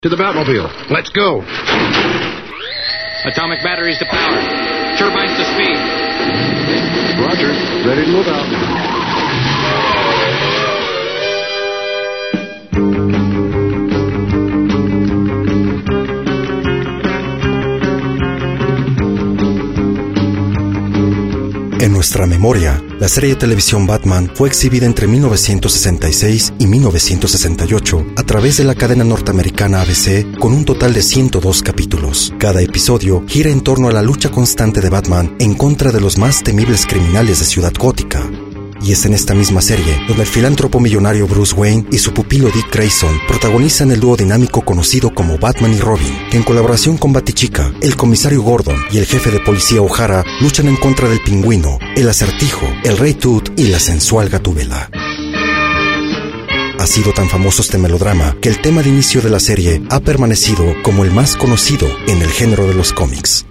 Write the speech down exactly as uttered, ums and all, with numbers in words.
To the Batmobile. Let's go. Atomic batteries to power. Turbines to speed. Roger. Ready to move out. En nuestra memoria, la serie de televisión Batman fue exhibida entre mil novecientos sesenta y seis y mil novecientos sesenta y ocho a través de la cadena norteamericana A B C con un total de ciento dos capítulos. Cada episodio gira en torno a la lucha constante de Batman en contra de los más temibles criminales de Ciudad Gótica. Y es en esta misma serie donde el filántropo millonario Bruce Wayne y su pupilo Dick Grayson protagonizan el dúo dinámico conocido como Batman y Robin, que en colaboración con Batichica, el comisario Gordon y el jefe de policía O'Hara luchan en contra del Pingüino, el Acertijo, el Rey Tut y la sensual Gatúbela. Ha sido tan famoso este melodrama que el tema de inicio de la serie ha permanecido como el más conocido en el género de los cómics.